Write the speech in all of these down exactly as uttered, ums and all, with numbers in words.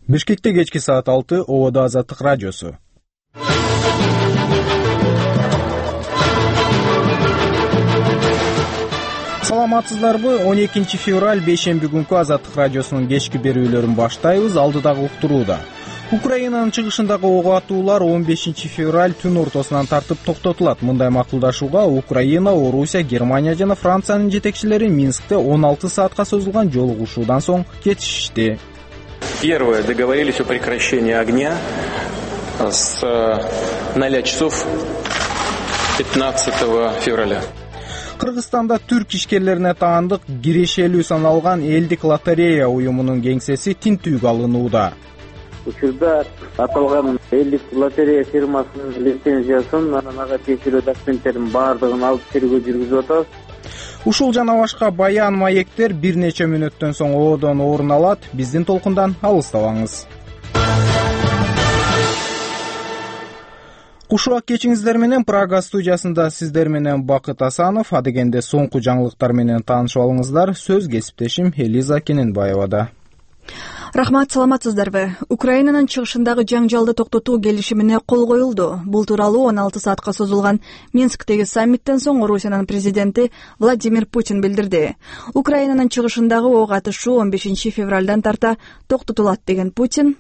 Бишкекте кечки саат алты, Ободо Азаттык радиосу. Саламатсыздарбы? он экинчи февраль бейшемби күнкү Азаттык радиосунун кечки берүүлөрүн баштайбыз. Алдыдагы уктурууда. Украинанын чыгышындагы ок атуулар он бешинчи февраль түн ортосунан тартып токтотулат. Мындай макулдашууга Украина, Орусия, Германия жана Франциянын жетекчилери Минскте он алты саатка созулган жолугушуудан соң жетишишти. Первое, договорились о прекращении огня с ноля часов пятнадцатого февраля. Кыргызстанда түрк ишкерлерине таандык кирешелүү саналган элдик лотерея уюмунун кеңсеси тинтүүгө алынууда. Учурда аталган элдик лотерея фирмасынын лицензиясын, анан ага тиешелүү документтердин баардыгын алып тергөө жүргүзүп атабыз. Ушул жана башка баян маектер бир нече мүнөттөн соң Ободон орун алат. Биздин толкундан алыстабаңыз. Кушубак кечиңиздер менен Прага студиясында сиздер менен Бакыт Асанов. Адегенде соңку жаңылыктар менен таанышып алыңыздар. Сөз кесиптешим Элиза Кененбаевада. Рахмат, саламатсыздарбы? Украинанын чыгышындагы жаңжалды токтотуу келишимине кол коюлду. Бул тууралуу он алты саатка созулган Минсктеги саммиттен соң Орусиянын президенти Владимир Путин билдирди. Украинанын чыгышындагы ок атышуу он бешинчи февралдан тарта токтотулат деген Путин.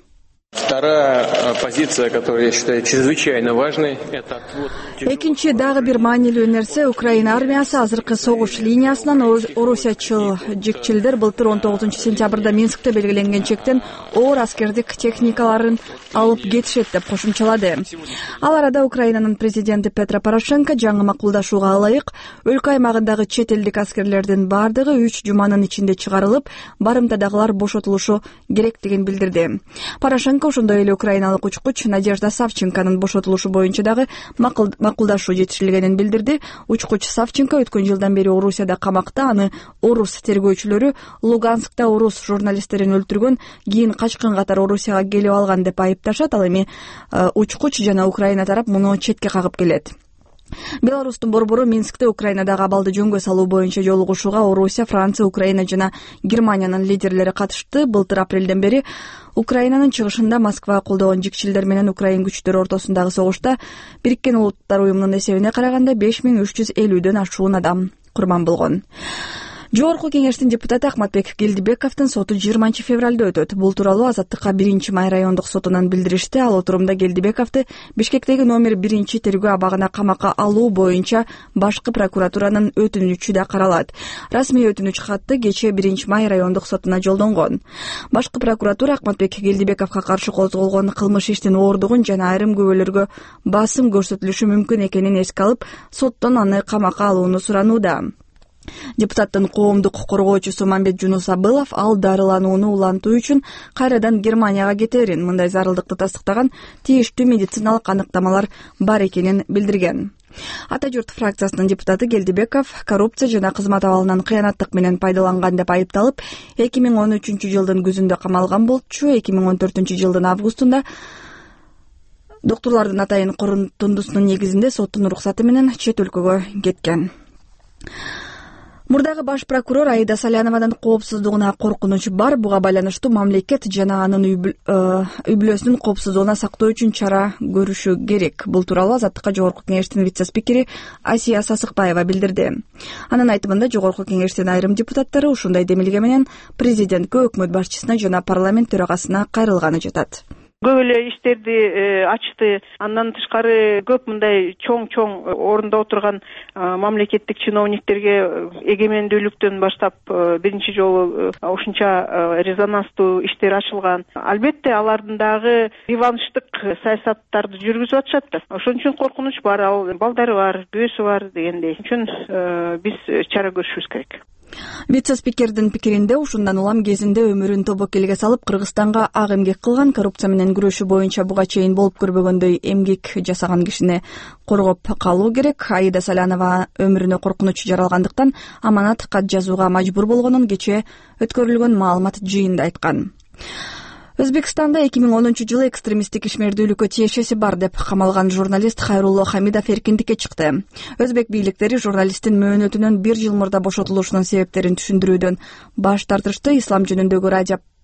Вторая позиция, которую я считаю чрезвычайно важной, это отвод... Экинчи дагы бир маанилүү нерсе, Украина армиясы азыркы согуш линиясынан орусиячыл жекчилдер былтыр он тогузунчу сентябрда Минскте белгиленген чектен оор аскердик техникаларын алып кетишет деп кошумчалады. Ал арада Украинанын президенти Петро Порошенко жаңы макулдашууга ылайык өлкө аймагындагы чет элдик аскерлердин баардыгы үч жуманын ичинде чыгарылып, барымтадагылар бошотулушу керектигин билдирди. Порошенко ошондой эле украиналык учкуч Надежда Савченконун бошотулушу боюнча дагы макулдашуу жетишилгенин билдирди. Учкуч Савченко өткөн жылдан бери Орусияда камакта, аны орус тергөөчүлөрү Луганскта орус журналисттерин өлтүргөн, кийин качкын катары Орусияга келип алган деп айыпташат. Ал эми учкуч жана Украина тарап муну четке кагып келет. Беларустун борбору Минскте Украинадагы абалды жөнгө салуу боюнча жолугушууга Орусия, Франция, Украина жана Германиянын лидерлери катышты. Былтыр апрелден бери Украинанын чыгышында Москва колдогон жикчилдер менен Украин күчтөрү ортосундагы согушта Бириккен Улуттар уюмунун эсебине караганда беш миң үч жүз элүүдөн ашуун адам курман болгон. Жогорку кеңештин депутаты Ахматбек Келдибековдун соту жыйырманчы февралда өтөт. Бул тууралуу Азаттыкка биринчи май райондук сотунан билдиришти. Ал отурумда Келдибековду Бишкектеги номер биринчи тергөө абагына камакка алуу боюнча башкы прокуратуранын өтүнүчү да каралат. Расмий өтүнүч катты кечээ биринчи май райондук сотуна жолдонгон. Башкы прокуратура Ахматбек Келдибековго каршы козголгон кылмыш иштин оордугун жана айрым күбөлөргө басым көрсөтүлүшү мүмкүн экенин эске алып, соттон аны камакка алууну суранууда. Депутаттын коомдук коргоочусу Мамбет Жунус Абылов ал дарыланууну улантуу үчүн кайрадан Германияга кетерин, мындай зарылдыкты тастыктаган тийиштүү медициналык аныктамалар бар экенин билдирген. Ата журт фракциясынын депутаты Келдибеков коррупция жана кызмат абалынан кыянаттык менен пайдаланган деп айыпталып, эки миң он үчүнчү жылдын күзүндө камалган болчу. эки миң он төртүнчү жылдын августунда доктурлардын атайын корутундусунун негизинде соттун уруксаты менен чет өлкөгө кеткен. Мурдагы баш прокурор Аида Салянованын коопсуздугуна коркунуч бар. Буга байланыштуу мамлекет жана анын үй-бүлөсүнүн коопсуздугуна сактоо үчүн чара көрүшү керек. Бул тууралуу Азаттыкка жогорку кеңештин вице-спикери Асия Сасыкбаева билдирди. Анын айтымында жогорку кеңештин айрым депутаттары ушундай демилге менен президентке, өкмөт башчысына жана парламент төрагасына кайрылганы жатат. Көп эле иштерди ачты. Андан тышкары көп мындай чоң-чоң орунда отурган мамлекеттик чиновниктерге эгемендүүлүктөн баштап биринчи жолу ушунча резонанстуу иштер ачылган. Албетте алардын дагы реванштык саясаттарды жүргүзүп атышат да. Ошон үчүн коркунуч бар, ал балдары бар, күйөөсү бар дегендей. Ошон үчүн биз чара көрүшүбүз керек. Вице-спикердин пикиринде ушундан улам кезинде өмүрүн тобокелге салып Кыргызстанга ак эмгек кылган, коррупция менен күрөшүү боюнча буга чейин болуп көрбөгөндөй эмгек жасаган кишини коргоп калуу керек. Аида Салянова өмүрүнө коркунуч жаралгандыктан аманат кат жазууга мажбур болгонун кечээ өткөрүлгөн маалымат жыйында айткан. Өзбекстанда эки миң онунчу жылы экстремисттик ишмердүүлүккө тиешеси бар деп камалган журналист Хайрулло Хамидов эркиндикке чыкты. Өзбек бийликтери журналисттин мөөнөтүнөн бир жыл мурда бошотулушунун себептерин түшүндүрүүдөн баш тартышты. Ислам жөнүндөгү радио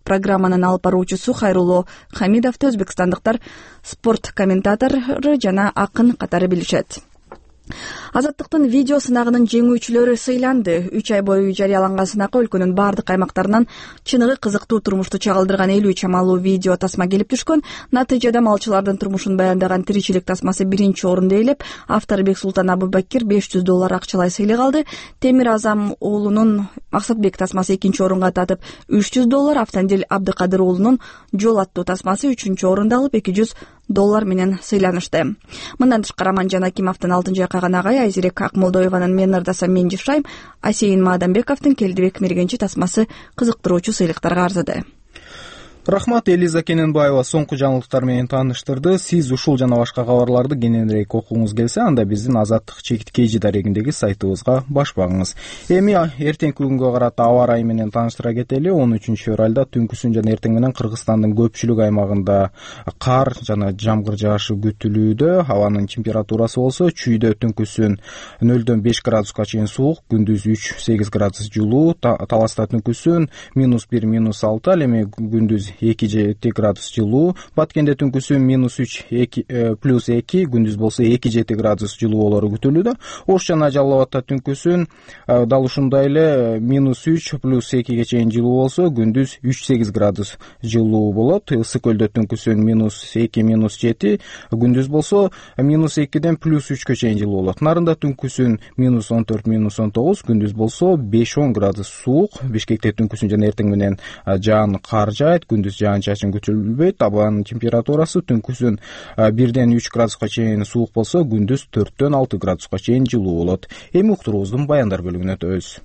Программанын алып баруучусу Хайрулло Хамидовду өзбекстандыктар спорт комментатору жана акын катары билишет. Азаттыктын видео сынагынын жеңүүчүлөрү сыйланды. үч ай бою жарыяланган сынакка өлкөнүн бардык аймактарынан чыныгы кызыктуу турмушту чагылдырган элүү чамалуу видео тасма келип түшкөн. Натыйжада малчылардын турмушун баяндаган тиричилик тасмасы биринчи орунду ээлеп, автору Бексултан Абубакир беш жүз доллар акчалай сыйлык алды. Темир Азам уулунун Максатбек тасмасы экинчи орунга татып үч жүз доллар, Автандил Абдыкадыр уулунун Жол аттуу тасмасы үчүнчү орунду алып эки жүз доллар менен сыйланышты. Мындан тышкары Аманжан Акимовдун алтын жайкаган агай, Айзирек Акмолдоеванын Мен ырдасам мен жашайм, Асейин Маадамбековдун Келдибек Мергенчи тасмасы кызыктыруучу сыйлыктарга арзыды. Рахмат, Элиза Кененбаева соңку жаңылыктар менен тааныштырды. Сиз ушул жана башка кабарларды кененирээк окугуңуз келсе, анда биздин Азаттык чекит kg дарегиндеги сайтыбызга баш багыңыз. Эми эртеңки күнгө карата аба ырайы менен тааныштыра кетели. он үчүнчү февралда түнкүсүн жана эртең менен Кыргызстандын көпчүлүк аймагында кар жана жамгыр жаашы күтүлүүдө. Абанын температурасы болсо чүйдө түнкүсүн нөлдөн беш градуска чейин суук, күндүз үч сегиз градус жылуу, Таласта түнкүсүн минус бир минус алты, ал эми күндүз эки жети градус жылуу, Баткенде түнкүсүн минус үч плюс эки, күндүз болсо эки жети градус жылуу болору күтүлүүдө. Ош жана Жалал Абадта түнкүсүн дал ушундай эле минус үч плюс экиге чейин жылуу болсо, күндүз үч сегиз градус жылуу болот. Ысык көлдө түнкүсүн минус эки минус жети, күндүз болсо минус экиден плюс үчкө чейин жылуу болот. Нарында түнкүсүн минус он төрт минус он тогуз, күндүз болсо беш он градус суук. Бишкекте түнкүсүн жана эртең менен жаан кар жаайт, күндүз жаан-чачын күтүлбөйт. Абанын температурасы түнкүсүн бирден үч градуска чейин суук болсо, күндүз төрттөн алты градуска чейин жылуу болот. Эми уктуруубуздун баяндар бөлүгүнө өтөбүз.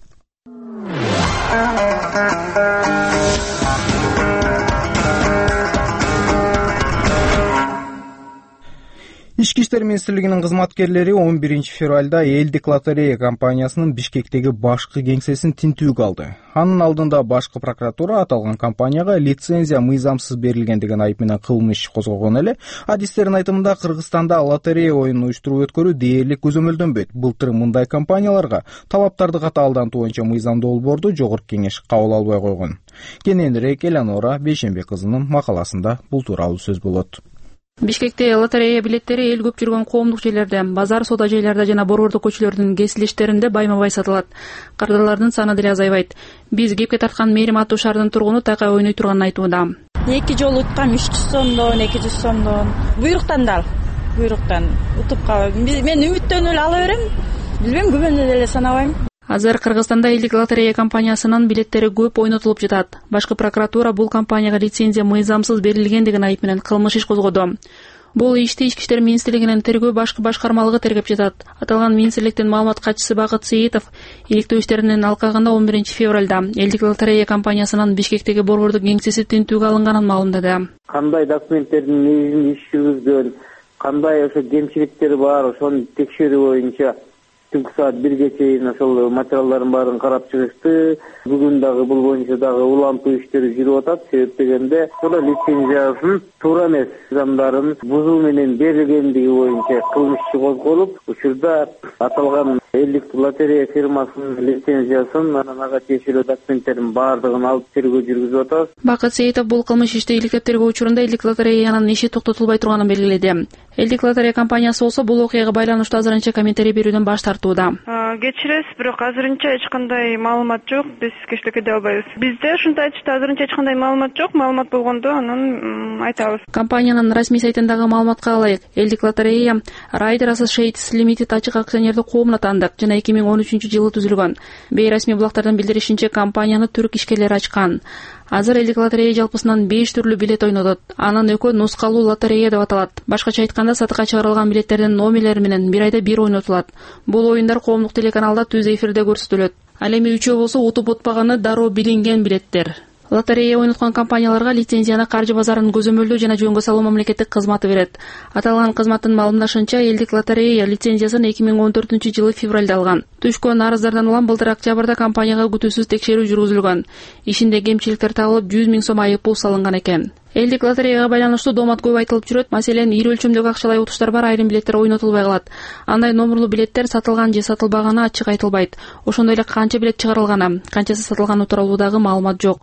Ички иштер министрлигинин кызматкерлери он биринчи февралда Элдик лотерея компаниясынын Бишкектеги башкы кеңсесин тинтүүгө алды. Анын алдында башкы прокуратура аталган компанияга лицензия мыйзамсыз берилген деген айып менен кылмыш козгогон эле. Адистердин айтымында Кыргызстанда лотерея оюнун уюштуруу өткөрүү дээрлик көзөмөлдөнбөйт. Былтыр мындай компанияларга талаптарды катаалдантуу боюнча мыйзамдуу долбоорду Жогорку Кеңеш кабыл албай койгон. Кененирээк Эланора Бейшембек кызынын макаласында бул тууралуу сөз болот. Бишкекте лотерея билеттери эл көп жүргөн коомдук жерлерде, базар, соода жайларда жана борбордук көчөлөрдүн кесилиштеринде байма-бай сатылат. Кардарлардын саны деле азайбайт. Биз кепке тарткан Мээрим аттуу шаардын тургуну такай ойной турганын айтууда. Эки жолу уткам, үч жүз сомдон, эки жүз сомдон. Буйруктан дал, буйруктан утуп калып. Мен үмүттөнүп эле ала берем. Билбейм, күбөнү эле санабайм. Азыр Кыргызстанда Элдик лотерея компаниясынын билеттери көп ойнотулуп жатат. Башкы прокуратура бул компанияга лицензия мыйзамсыз берилген деген айып менен кылмыш иш козгоду. Бул ишти Ички иштер министрлигинин тергөө башкы башкармалыгы тергеп жатат. Аталган министрликтин маалымат катчысы Бакыт Сейитов иликтөө иштеринин алкагында он биринчи февралда Элдик лотерея компаниясынын Бишкектеги борбордук кеңсеси тинтүүгө алынганын маалымдады. Кандай документтердин негизинде иш жүргүзгөн, кандай ошо кемчиликтери бар, ошону текшерүү боюнча түнкү саат бирге чейин ошол материалдардын баарын карап чыгышты. Бүгүн дагы бул боюнча дагы улантуу иштери жүрүп атат. Себеп дегенде ошол лицензиясын туура эмес мыйзамдарын бузуу менен берилгендиги боюнча кылмыш иши козголуп, учурда аталган Элдик лотерея фирмасынын лицензиясын, анан ага тиешелүү документтердин баардыгын алып тергөө жүргүзүп атабыз. Бакыт Сейитов бул кылмыш ишти иликтеп тергөө учурунда Элдик лотереянын иши токтотулбай турганын белгиледи. Элдик лотерея компаниясы болсо бул окуяга байланыштуу азырынча комментарий берүүдөн баш тартууда. Кечиресиз, бирок азырынча эч кандай маалымат жок. Биз кечилик эде албайбыз. Бизде ушундай айтышты, азырынча эч кандай маалымат жок. Маалымат болгондо анан айтабыз. Компаниянын расмий сайтындагы маалыматка ылайык, Элдик лотерея Rider Associates Limited ачык акционердик коомуна тандык жана эки миң он үчүнчү жылы түзүлгөн. Бейрасмий булактардын билдиришинче, компанияны түрк ишкерлери ачкан. Азыр Элдик лотерея жалпысынан беш түрлүү билет ойнотот. Анын экөө нускалуу лотерея деп аталат. Башкача айтканда, сатыкка чыгарылган билеттердин номерлери менен бир айда бир ойнотулат. Бул оюндар коомдук телеканалда түз эфирде көрсөтүлөт. Ал эми үчөө болсо утуп утпаганы дароо билинген билеттер. Лотерея ойноткон компанияларга лицензияны каржы базарын көзөмөлдөө жана жөнгө салуу мамлекеттик кызматы берет. Аталган кызматтын маалымдашынча, Элдик лотерея лицензиясын эки миң он төртүнчү жылы февралда алган. Түшкөн арыздардан улам былтыр октябрда компанияга күтүүсүз текшерүү жүргүзүлгөн. Ишинде кемчиликтер табылып, жүз миң сом айып пул салынган экен. Элдик лотереяга байланыштуу доомат көп айтылып жүрөт. Маселен, ири өлчөмдөгү акчалай утуштар бар, айрым билеттер ойнотулбай калат. Андай номерлуу билеттер сатылган же сатылбаганы ачык айтылбайт. Ошондой эле канча билет чыгарылганы, канчасы сатылганы тууралуу дагы маалымат жок.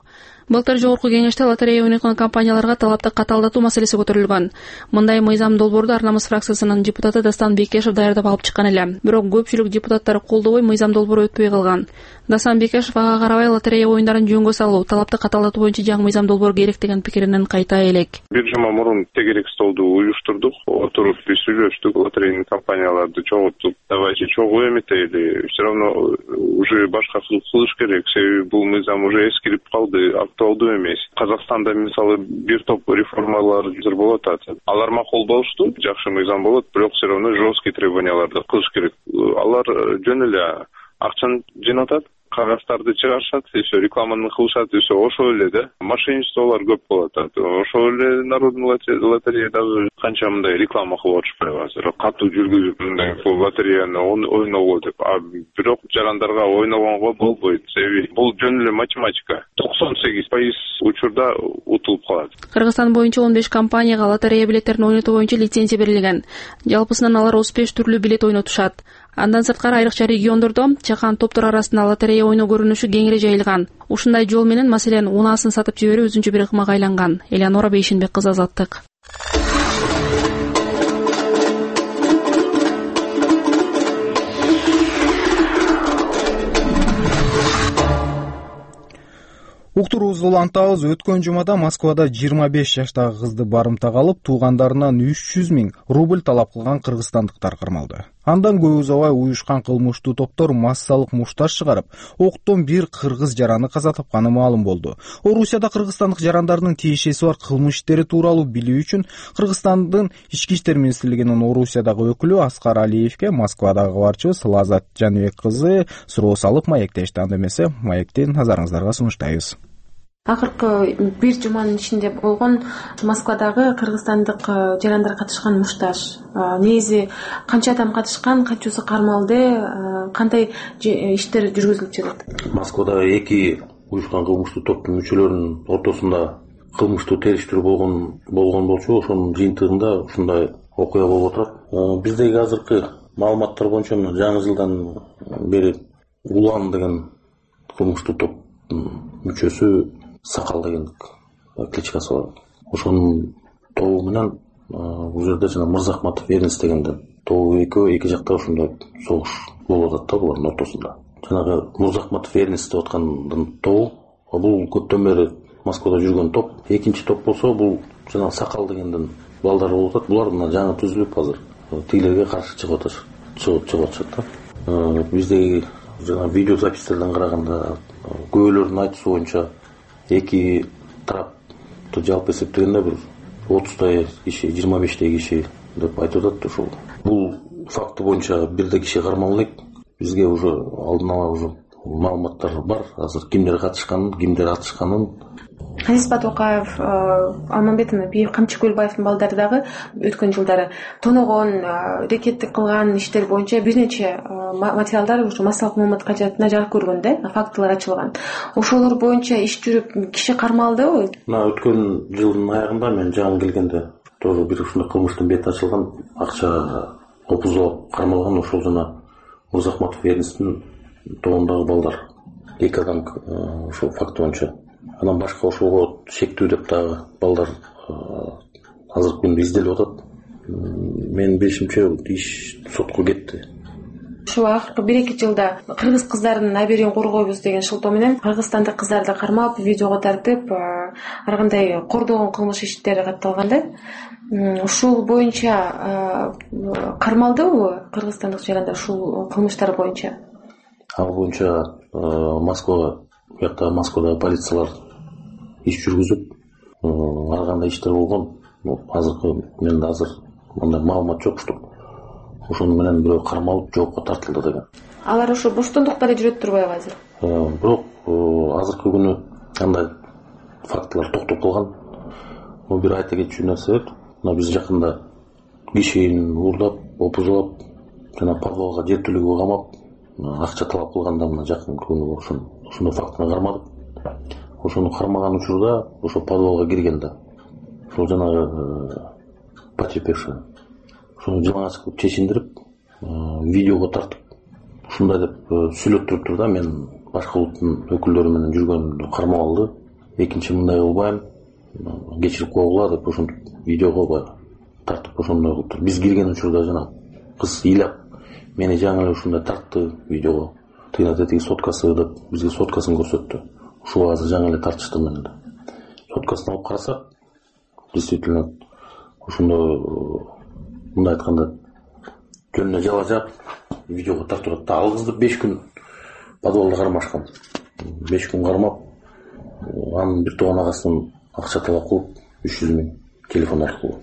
Былтыр жогорку кеңеште лотерея ойноткон компанияларга талапты катаалдатуу маселеси көтөрүлгөн. Мындай мыйзам долбоорду Арнамыз фракциясынын депутаты Дастан Бекешев даярдап алып чыккан эле. Бирок көпчүлүк депутаттар колдобой мыйзам долбоору өтпөй калган. Дастан Бекешев ага карабай лотерея оюндарын жөнгө салуу, талапты катаалдатуу боюнча жаңы мыйзам долбоор керек деген пикиринен кайта элек. Бир жума мурун тегерек столду уюштурдук, отуруп биз сүйлөштүк, лотерейный компанияларды чогултуп, давайте чогуу эметели, все равно уже башка кылыш керек, себеби бул мыйзам уже эскирип калды, актуалдуу эмес. Казакстанда мисалы бир топ реформалар болуп атат. Алар макул болушту, жакшы мыйзам болот, бирок все равно жесткий требованияларды кылыш керек. Алар жөн эле акчаны жыйнатат, кагаздарды чыгарышат, и все рекламаны кылышат, и все ошол эле да. Мошенничестволор көп болуп атат. Ошол эле народный лотерея дагы канча мындай реклама кылып атышпайбы азыр. Катуу жүргүзүп мындай лотереяны ойногоо деп. А бирок жарандарга ойногонго болбойт. Себеби бул жөн эле математика. токсон сегиз пайыз учурда утулуп калат. Кыргызстан боюнча он беш компанияга лотерея билеттерин ойнотуу боюнча лицензия берилген. Жалпысынан алар отуз беш түрлүү билет ойнотушат. Андан сырткары айрыкча региондордо чакан топтор арасында лотерея ойноо көрүнүшү кеңири жайылган. Ушундай жол менен маселен унаасын сатып жиберип өзүнчө бир ыкмага айланган. Элеонора Бейшенбек кызы, Азаттык. Уктуруубузду улантабыз. Өткөн жумада Москвада жыйырма беш жаштагы кызды барымтага алып, туугандарынан үч жүз миң рубль талап кылган кыргызстандыктар кармалды. Андан көп узабай уюшкан кылмыштуу топтор массалык мушташ чыгарып, октон бир кыргыз жараны каза тапканы маалым болду. Орусияда кыргызстандык жарандардын тиешеси бар кылмыш иштери тууралуу билүү үчүн Кыргызстандын Ички иштер министрлигинин Орусиядагы өкүлү Аскар Алиевке Москвадагы кабарчыбыз Лазат Жаныбек кызы суроо салып маектешти. Анда эмесе маекти назарыңыздарга сунуштайбыз. Акыркы бир жуманын ичинде болгон Москвадагы кыргызстандык жарандар катышкан мушташ. Негизи канча адам катышкан, канчасы кармалды, кандай иштер жүргүзүлүп жатат? Москвада эки уюшкан кылмыштуу топтун мүчөлөрүнүн ортосунда кылмыштуу териштирүү болгон болгон болчу. Ошонун жыйынтыгында ушундай окуя болуп атат. Биздеги азыркы маалыматтар боюнча жаңы жылдан бери Улан деген кылмыштуу топтун мүчөсү Сакал деген кличкасы бар. Ошонун тобу менен бул жерде жана Мырзахматов Эрнис дегендер тобу экөө эки жакта ошондой согуш болуп атат да булардын ортосунда. Жанагы Мырзахматов Эрнис деп аткандын тобу бул көптөн бери Москвада жүргөн топ. Экинчи топ болсо бул жана Сакал дегендин балдары болуп атат. Булар мына жаңы түзүлүп азыр тигилерге каршы чыгып атышат, чыгып атышат да. Биздеги жана видео запистерден караганда көбөлөрдүн айтуусу боюнча эки тарапты жалпы эсептегенде бир отуздай киши, жыйырма бештей киши деп айтып атат. Ошол бул факты боюнча бирде киши кармалып элек. Бизге уже алдын ала уже маалыматтар бар. Азыр кимдер катышканын, кимдер атышканын. Азизбат Окаев, Алмамбетов, Биев, Камчыкөлбаевдин балдары дагы өткөн жылдары тоногон, рекеттик кылган иштер боюнча бир нече материалдар ушу массалык маалымат кажатына жарык көргөн да, фактылар ачылган. Ошолор боюнча иш жүрүп киши кармалдыбы? Мына өткөн жылдын аягында мен жаңы келгенде тоже бир ушундай кылмыштын бети ачылган, акча опузоп кармалган. Ошол жана Мырзахматов Эрнистин тобундагы балдар эки адам ошол факт боюнча. Анан башка ошого шектүү деп дагы балдар азыркы күндө изделип атат. Менин билишимче иш сотко кетти. Ушул акыркы бир эки жылда кыргыз кыздарынын абийирин коргойбуз деген шылтоо менен кыргызстандык кыздарды кармап, видеого тартып, ар кандай кордогон кылмыш иштери катталган да. Ушул боюнча кармалдыбы кыргызстандык жарандар ушул кылмыштар боюнча? Ал боюнча Москвага, буякта Москвада полициялар иш жүргүзүп, ар кандай иштер болгон. Азыркы менде азыр мындай маалымат жок, что ошону менен бирөө кармалып жоопко тартылды деген. Алар ошо боштондуктары жүрөт турбайбы азыр? Бирок азыркы күнү андай фактылар токтоп калган. Бул бир айта кетчү нерсе. Мына биз жакында кишини уурдап, опузулап, жана подвалга жер төлөгө камап, акча талап кылганда мына жакын күнү ошону ошондой фактыны кармадык. Ошону кармаган учурда ошо подвалга кирген да. Ошол жанагы потерпевший ошону жалаңач кылып чечиндирип, видеого тартып, ушундай деп сүйлөп туруптур да, мен башка улуттун өкүлдөрү менен жүргөнүмдү кармап алды. экинчи мындай кылбайм, кечирип койгула деп ошентип видеого тартып ошондой кылып тур. Биз кирген учурда жана кыз ыйлап мени жаңы эле ушундай тартты видеого. Тыйнат этиги соткасы деп бизге соткасын көрсөттү. Ушул азыр жаңы эле тартышты менен. Соткасын алып карасак, действительно ошондой мындай айтканда жөнүнө жалажак видеого тартып турат. Ал кызды беш күн подвалда кармашкан. беш күн кармап, анын бир тууган агасынан акча талап кылып, үч жүз миң телефон аркылуу.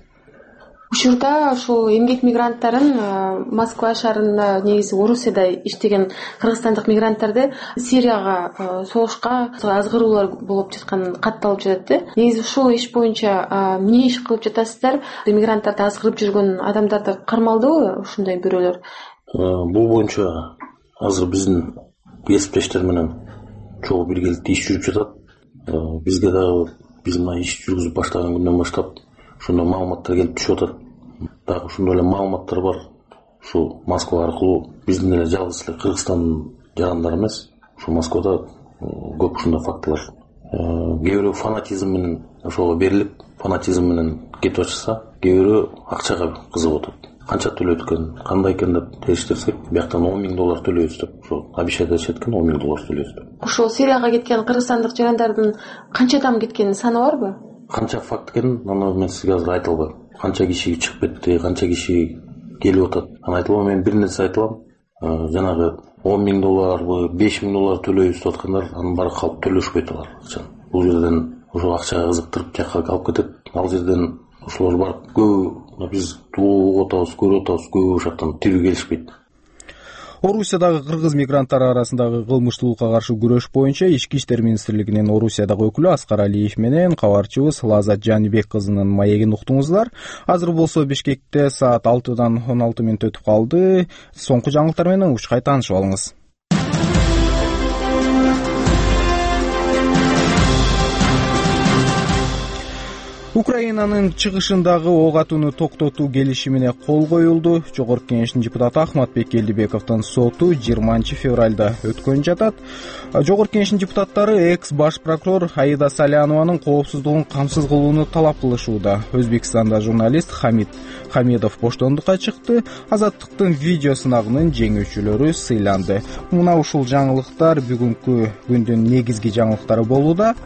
Учурда ушул эмгек мигранттарын Москва шаарында негизи Орусияда иштеген кыргызстандык мигранттарды Сирияга согушка азгыруулар болуп жаткан катталып жатат да. Негизи ушул иш боюнча эмне иш кылып жатасыздар? Мигранттарды азгырып жүргөн адамдарды кармалдыбы ушундай бирөөлөр? Бул боюнча азыр биздин кесиптештер менен чогуу биргеликте иш жүрүп жатат. Бизге дагы биз мына иш жүргүзүп баштаган күндөн баштап ошондой маалыматтар келип түшүп атат. Дагы ошондой эле маалыматтар бар. Ушул Москва аркылуу биздин эле жалгыз эле Кыргызстандын жарандары эмес, ушул Москвада көп ушундай фактылар. Кээ бирөө фанатизм менен ошого берилип, фанатизм менен кетип атышса, кээ бирөө акчага кызыгып атат. Канча төлөйт экен, кандай экен деп териштирсек, бияктан он миң доллар төлөйбүз деп, ошо обещать этишет экен, он миң доллар төлөйбүз деп. Ошол Сирияга кеткен кыргызстандык жарандардын канча адам кеткенин саны барбы? Канча факт экенин аны мен сизге азыр айта албайм. Канча киши чыгып кетти, канча киши келип атат. Аны айта албайм. Мен бир нерсе айта алам. Жанагы он миң долларбы, беш миң доллар төлөйбүз деп аткандар, анын баары калып төлөшпөйт алар акчаны. Бул жерден ошо акчага кызыктырып жакка алып кетет. Ал жерден ошолор барып көбү биз туулуп атабыз, көрүп атабыз, көбү ошоктон тирүү келишпейт. Орусиядагы кыргыз мигранттары арасындагы кылмыштуулукка каршы күрөш боюнча Ички иштер министрлигинин Орусиядагы өкүлү Аскар Алиев менен кабарчыбыз Лазат Жанибек кызынын маегин уктуңуздар. Азыр болсо Бишкекте саат алтыдан он алты мүнөт өтүп калды. Соңку жаңылыктар менен учкай таанышып алыңыз. Украинанын чыгышындагы ок атууну токтотуу келишимине кол коюлду. Жогорку Кеңештин депутаты Ахматбек Келдибековдун соту жыйырманчы февралда өткөн жатат. Жогорку Кеңештин депутаттары экс баш прокурор Аида Салянованын коопсуздугун камсыз кылууну талап кылышууда. Өзбекстанда журналист Хамид Хамидов боштондукка чыкты. Азаттыктын видео сынагынын жеңүүчүлөрү сыйланды. Мына ушул жаңылыктар бүгүнкү күндүн негизги жаңылыктары болууда.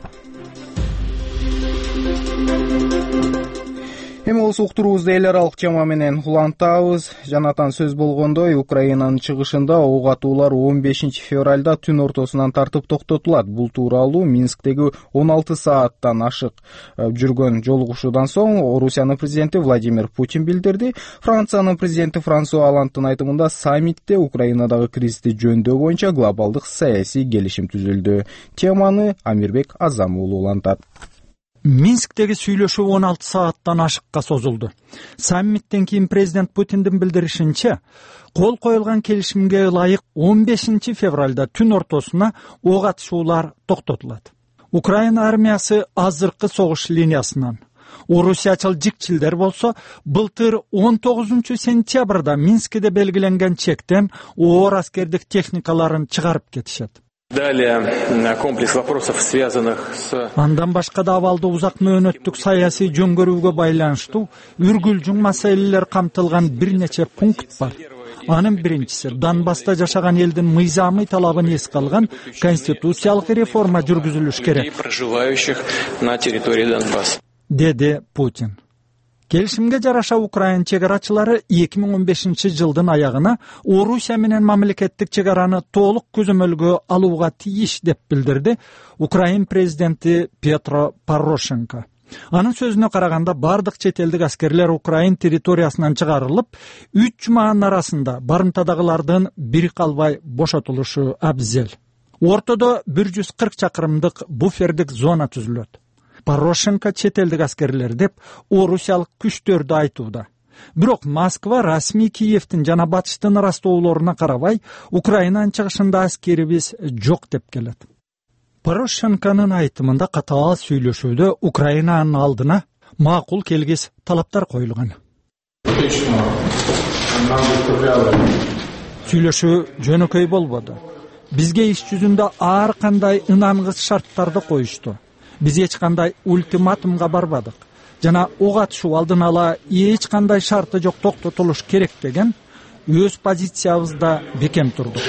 Эми болсо уктуруубузду эл аралык чама менен улантабыз. Жанатан сөз болгондой, Украинанын чыгышында ок атуулар он бешинчи февралда түн ортосунан тартып токтотулат. Бул тууралуу Минсктеги он алты сааттан ашык жүргөн жолугушуудан соң Орусиянын президенти Владимир Путин билдирди. Франциянын президенти Франсуа Олландтын айтымында саммитте Украинадагы кризисти жөндөө боюнча глобалдык саясий келишим түзүлдү. Теманы Амирбек Азам уулу улантат. Минсктеги сүйлөшүү он алты сааттан ашыкка созулду. Саммиттен кийин президент Путиндин билдиришинче, кол коюлган келишимге ылайык он бешинчи февралда түн ортосуна ок атышуулар токтотулат. Украина армиясы азыркы согуш линиясынан, орусиячыл жикчилдер болсо былтыр он тогузунчу сентябрда Минскиде белгиленген чектен оор аскердик техникаларын чыгарып кетишет. Далее комплекс вопросов, связанных с... Андан башка да абалды узак мөөнөттүк саясий жөнгөрүүгө байланыштуу үргүлжүң маселелер камтылган бир нече пункт бар. Анын биринчиси Донбасста жашаган элдин мыйзамый талабын эске алган конституциялык реформа жүргүзүлүш керек. Проживающих на территории Донбасса. Деди Путин. Келишимге жараша Украина чегарачылары эки миң он бешинчи жылдын аягына Орусия менен мамлекеттик чегараны толук көзөмөлгө алууга тийиш деп билдирди Украина президенти Петро Порошенко. Анын сөзүнө караганда бардык чет элдик аскерлер Украина территориясынан чыгарылып, үч жуманын арасында барымтадагылардын бири калбай бошотулушу абзел. Ортодо бир жүз кырк чакырымдык буфердик зона түзүлөт. Порошенко чет элдик аскерлер деп орусиялык күчтөрдү айтууда. Бирок Москва расмий Киевдин жана батыштын ырастоолоруна карабай, Украинанын чыгышында аскерибиз жок деп келет. Порошенконун айтымында катаал сүйлөшүүдө Украинанын алдына макул келгис талаптар коюлган. Сүйлөшүү жөнөкөй болбоду. Бизге иш жүзүндө ар кандай ынангыс шарттарды коюшту. Биз эч кандай ультиматумга барбадык жана ок атышуу алдын ала эч кандай шарты жок токтотулуш керек деген өз позициябызда бекем турдук,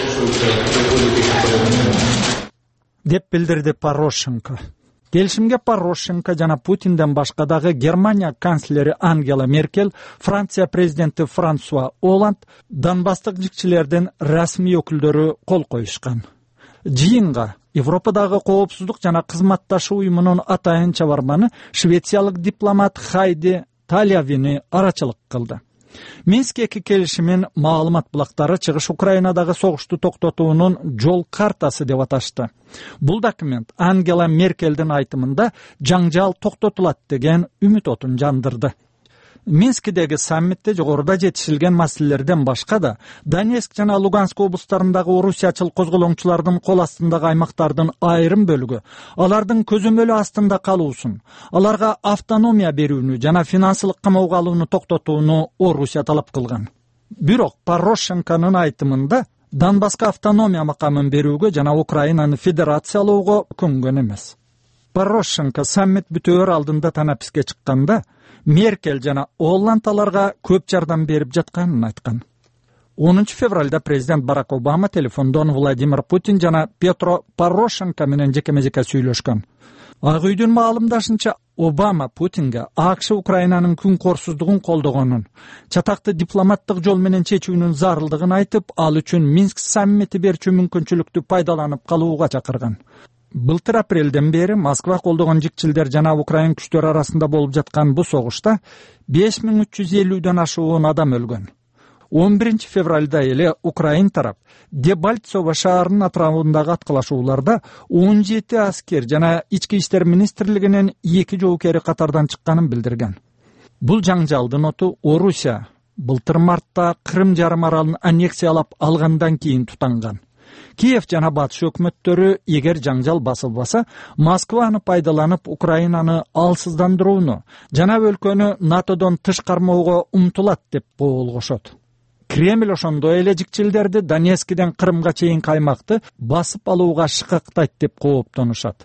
деп билдирди Порошенко. Келишимге Порошенко жана Путинден башка дагы Германия канцлери Ангела Меркель, Франция президенти Франсуа Оланд, Донбасстык жикчилердин расмий өкүлдөрү кол коюшкан. Жыйынга Европадагы коопсуздук жана кызматташуу уюмунун атайын чабарманы швециялык дипломат Хайди Талявини арачылык кылды. Минск эки келишимин маалымат булактары чыгыш Украинадагы согушту токтотуунун жол картасы деп аташты. Бул документ Ангела Меркелдин айтымында жаңжал токтотулат деген үмүт отун жандырды. Минскидеги саммитте жогоруда жетишилген маселелерден башка да Донецк жана Луганск облустарындагы орусиячыл козголоңчулардын кол астындагы аймактардын айрым бөлүгү алардын көзөмөлү астында калуусун, аларга автономия берүүнү жана финансылык камоого алууну токтотууну Орусия талап кылган. Бирок Порошенконун айтымында Донбасска автономия макамын берүүгө жана Украинаны федерациялоого көнгөн эмес. Порошенко саммит бүтөөр алдында танаписке чыкканда Меркель жана Оланд аларга көп жардам берип жатканын айткан. онунчу февралда президент Барак Обама телефондон Владимир Путин жана Петро Порошенко менен жекеме-жеке сүйлөшкөн. Ак үйдүн маалымдашынча Обама Путинге АКШ Украинанын күн корсуздугун колдогонун, чатакты дипломаттык жол менен чечүүнүн зарылдыгын айтып, ал үчүн Минск саммити берчү мүмкүнчүлүктү пайдаланып калууга чакырган. Былтыр апрелден бери Москва колдогон жикчилдер жана Украин күчтөрү арасында болуп жаткан бу согушта беш миң үч жүз элүүдөн ашуун адам өлгөн. он биринчи февралда эле Украин тарап Дебальцево шаарынын атырабындагы аткылашууларда он жети аскер жана ички иштер министрлигинин эки жоокери катардан чыкканын билдирген. Бул жаңжалдын оту Орусия былтыр мартта Крым жарым аралын аннексиялап алгандан кийин тутанган. Киев жана батыш өкмөттөрү эгер жаңжал басылбаса, Москваны пайдаланып Украинаны алсыздандырууну жана өлкөнү НАТОдон тышкармоого умтулат деп боолгошот. Кремль ошондой эле жикчилдерди Донецкиден Крымга чейинки аймакты басып алууга шыкактайт деп кооптонушат.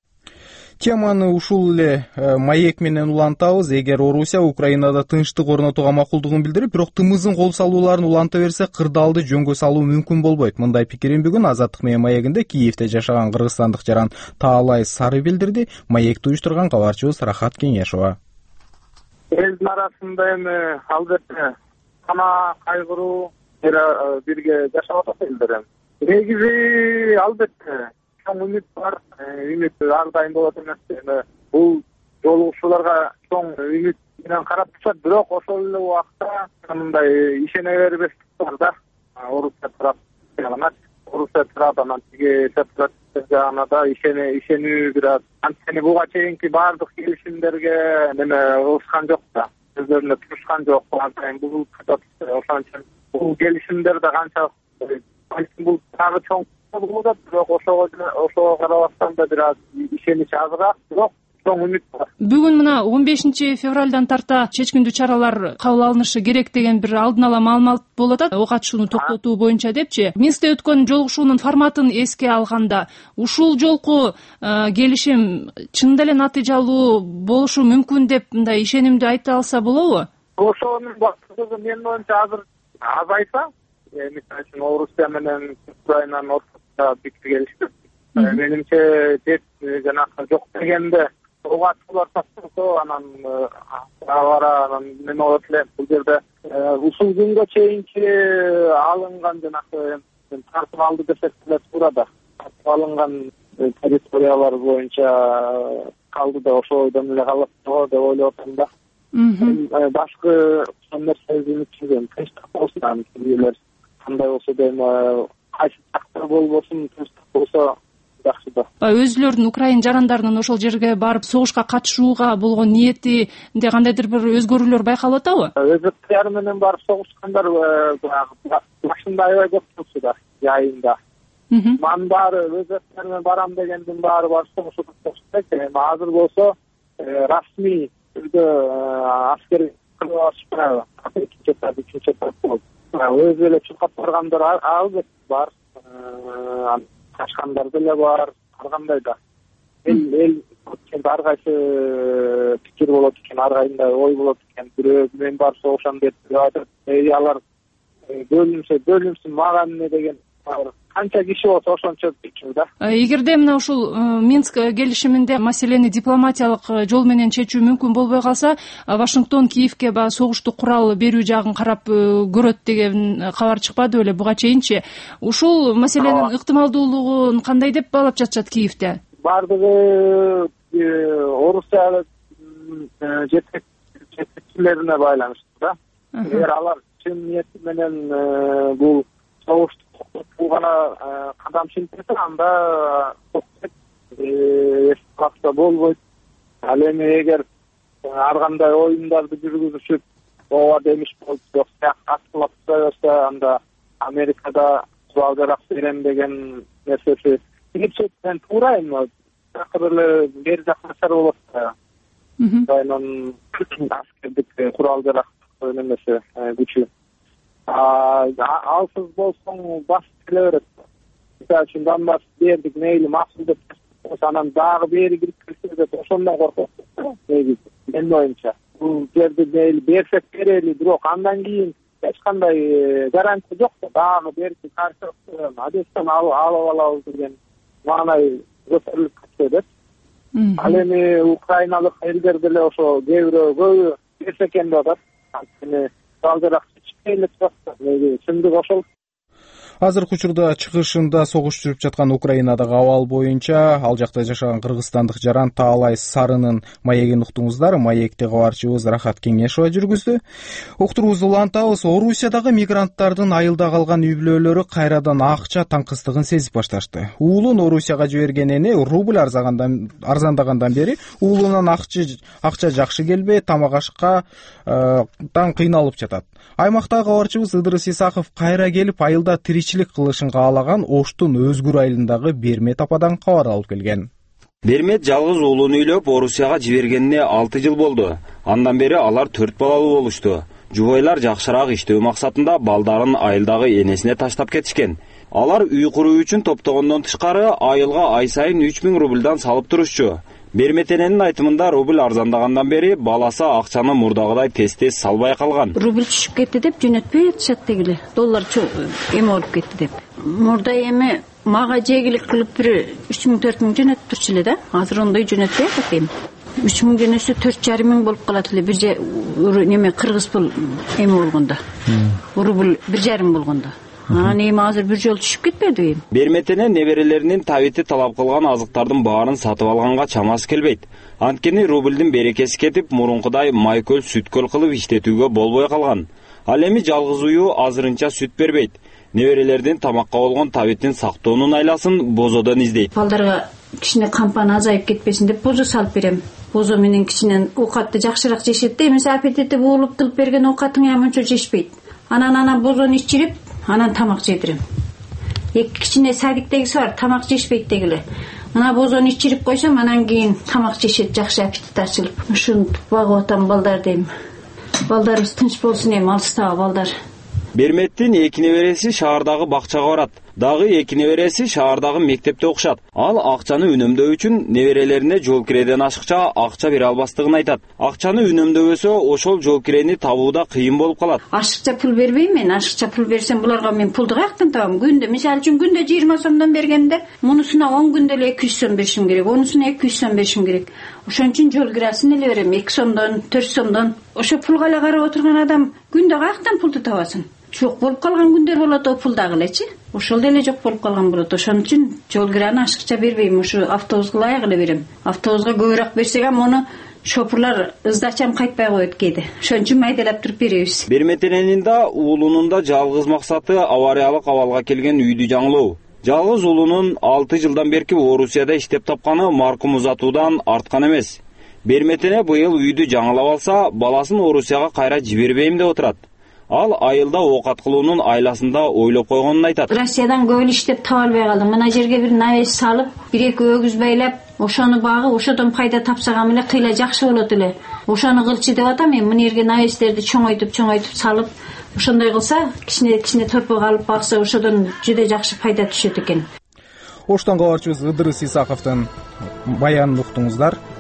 Теманы ушул эле маек менен улантабыз. Эгер Орусия Украинада тынчтык орнотууга макулдугун билдирип, бирок тымыздын кол салууларын уланта берсе, кырдаалды жөнгө салуу мүмкүн болбойт. Мындай пикирин бүгүн Азаттык менен маегинде Киевде жашаган кыргызстандык жаран Таалай Сары билдирди. Маекти уюштурган кабарчыбыз Рахат Кеңешова. Элдин арасында эми албетте сана кайгыруу бирге жашап атат элдер. Негизи албетте чоң үмүт бар, үмүт ар дайым болот эмес. Бул жолугушууларга чоң үмүт менен карап турушат, бирок ошол эле убакта мындай ишене бербестик бар да. Орусия тарап жагынан, Орусия тарап анан тиги сепаратисттер жагына да ишене ишенүү бир аз. Анткени буга чейинки баардык келишимдерге неме кылышкан жок да. Өздөрүнө турушкан жок. Анткени бул ошончо бул келишимдер да канча бул тагы чоң болот, бирок ошого ошого карабастан да бир аз ишенич азыраак, бирок чоң үмүт бар. Бүгүн мына он бешинчи февралдан тарта чечкиндүү чаралар кабыл алынышы керек деген бир алдын ала маалымат болуп атат. Ок атышууну токтотуу боюнча депчи. Минскте өткөн жолугушуунун форматын эске алганда, ушул жолку келишим чындап эле натыйжалуу болушу мүмкүн деп мындай ишенимдүү айта алса болобу? Ошонун баардыгы менин оюмча азыр азайса, мисалы Орусия менен Украинанын ортосунда бекер келишти. Менимче деп жанагы жок дегенде ок атуулар токтолсо, анан ара анан неме болот эле. Бул жерде ушул күнгө чейинки алынган жанагы тартып алды десек деле туура да. Тартып алынган территориялар боюнча калды да ошол ойдон эле калат деп ойлоп атам да. Башкы нерселерди үмүтсүзөм. Тынчтык болсун, элер кандай болсо да эми кайсы жакта болбосун, тынчтык болсо жакшы да. Өзүлөрүнүн Украин жарандарынын ошол жерге барып согушка катышууга болгон ниетинде кандайдыр бир өзгөрүүлөр байкалып атабы? Өзбектер менен барып согушкандар башында аябай көп болчу да, айында. Ман баары өзбектер менен барам дегендин баары барып согушуп атышты. Эми азыр болсо расмий түрдө аскер кылышпайбы? Экинчи этап, үчүнчү этап болду. Өзү эле чуркап баргандар албетте бар. Качкандар деле бар, ар кандай да. Эл эл ар кайсы пикир болот экен, ар кайсында ой болот экен. Бирөө мен барып согушам деп айтат. Алар бөлүнсө бөлүнсүн, мага эмне деген канча киши болсо ошончо пикир да. Эгерде мына ушул Минск келишиминде маселени дипломатиялык жол менен чечүү мүмкүн болбой калса, Вашингтон Киевке баягы согуштук курал берүү жагын карап көрөт деген кабар чыкпады беле буга чейинчи? Ушул маселенин ыктымалдуулугун кандай деп баалап жатышат Киевде? Бардыгы Орусия жетекчилерине байланыштуу да. Эгер алар чын ниети менен бул согушту токтотууга кадам чыгып анда эсбакта болбойт. Ал эми эгер ар кандай оюндарды жүргүзүшүп, ооба демиш болуп, жок аткылап койсо, анда Америкада курал жарак берем деген нерсеси кийипсетен туура эми. Такыр эле бери жак начар болот. Анан аскердик курал жарак эмеси күчү. Алсыз болсоң басып келе берет. Мисалы үчүн Донбасс бердик, мейли максул деп, анан дагы бери кирип келсе деп ошондон коркот. Менин оюмча, бул жерди мейли берсек берели, бирок андан кийин эч кандай гарантия жок. Дагы берди каршы адестен алып алабыз деген маанай көтөрүлүп кетсе деп. Ал эми украиналык элдер деле ошо кээ бирөө көбү берсе экен деп атат. Анткени балдарак чындык ошол. Азыркы учурда чыгышында согуш жүрүп жаткан Украинадагы абал боюнча ал жакта жашаган кыргызстандык жаран Таалай Сарынын маегин уктуңуздар. Маекте кабарчыбыз Рахат Кеңешова жүргүздү. Уктуруубузду улантабыз. Орусиядагы мигранттардын айылда калган үй бүлөлөрү кайрадан акча таңкыстыгын сезип башташты. Уулун Орусияга жиберген эне рубль арзандагандан бери уулунан акча жакшы келбей, тамак ашка таң кыйналып жатат. Аймактагы кабарчыбыз Ыдырыс Исаков кайра келип айылда тиричилик кылышын каалаган Оштун Өзгүр айылындагы Бермет ападан кабар алып келген. Бермет жалгыз уулун үйлөп Орусияга жибергенине алты жыл болду. Андан бери алар төрт балалуу болушту. Жубайлар жакшыраак иштөө максатында балдарын айылдагы энесине таштап кетишкен. Алар үй куруу үчүн топтогондон тышкары айылга ай сайын үч миң рубльдан салып турушчу. Берметененин айтымында рубль арзандагандан бери баласы акчаны мурдагыдай тез-тез салбай калган. Рубль түшүп кетти деп жөнөтпөй атышат дегиле. Доллар эме болуп кетти деп. Мурда эми мага жегилик кылып бир үч миң төрт миң жөнөтүп турчу эле да. Азыр ондой жөнөтпөй атат эми. үч миң жөнөсө төрт жарым миң болуп калат эле. Бир же неме кыргыз пул эме болгондо. Рубль бир жарым болгондо. Анан эми азыр бир жол түшүп кетпеди. Берметене неберелеринин табити талап кылган азыктардын баарын сатып алганга чамасы келбейт. Анткени рубльдин берекеси кетип, мурункудай майкөл, сүткөл кылып иштетүүгө болбой калган. Ал эми жалгыз уюу азырынча сүт бербейт. Неберелердин тамакка болгон табитин сактоонун айласын бозодон издейт. Балдарга кичине кампаны азайып кетпесин деп бозо салып берем. Бозо менен кичинен оокатты жакшыраак жешет да, эмесе аппетити буулуп тылып берген оокатың яманча жешпейт. Анан анан бозону ичирип, анан тамак жедирем. Эки кичине садиктегиси бар, тамак жешпейт дегиле. Мына бозону ичирип койсом, анан кийин тамак жешет, жакшы аппетит ачылып. Ушинтип багып атам балдар дейм. Балдарыбыз тынч болсун эми, алыстагы балдар. Берметтин эки небереси шаардагы бакчага барат. Дагы эки небереси шаардагы мектепте окушат. Ал акчаны үнөмдөө үчүн неберелерине жол киреден ашыкча акча бере албастыгын айтат. Акчаны үнөмдөбөсө ошол жол кирени табууда кыйын болуп калат. Ашыкча пул бербейм мен. Ашыкча пул берсем буларга мен пулду каяктан табам? Күндө, мисалы үчүн күндө жыйырма сомдон бергенде, мунусуна он күндө эле эки жүз сом беришим керек, онусуна эки жүз сом беришим керек. Ошон үчүн жол кирасын эле берем, эки сомдон, төрт сомдон. Ошо пулга эле карап отурган адам күндө каяктан пулду табасың? Жок болуп калган күндөр болот, о пул дагы элечи. Ошол деле жок болуп калган болот. Ошон үчүн жол кираны ашыкча бербейм, ушу автобуска ылайык эле берем. Автобуска көбүрөөк берсек ам ону шопурлар ыздачам кайтпай коет кээде. Ошон үчүн майдалап туруп беребиз. Берметененин да уулунун да жалгыз максаты авариялык абалга келген үйдү жаңылоо. Жалгыз уулунун алты жылдан берки Орусияда иштеп тапканы маркум узатуудан арткан эмес. Берметене быйыл үйдү жаңылап алса, баласын Орусияга кайра жибербейм деп отурат. Ал айылда оокат кылуунун айласында ойлоп койгонун айтат. Россиядан көп иштеп таба албай калдым. Мына жерге бир навес салып, бир-эки өгүз байлап, ошону багып, ошодон пайда тапсагам эле кыйла жакшы болот эле. Ошону кылчы деп атам мен. Мына жерге навестерди чоңойтуп, чоңойтуп салып, ошондой кылса, кичине-кичине төрпөк алып багса, ошодон жүдө жакшы пайда түшөт экен. оштон кабарчыбыз Ыдырыс Исаковдун баянын уктуңуздар.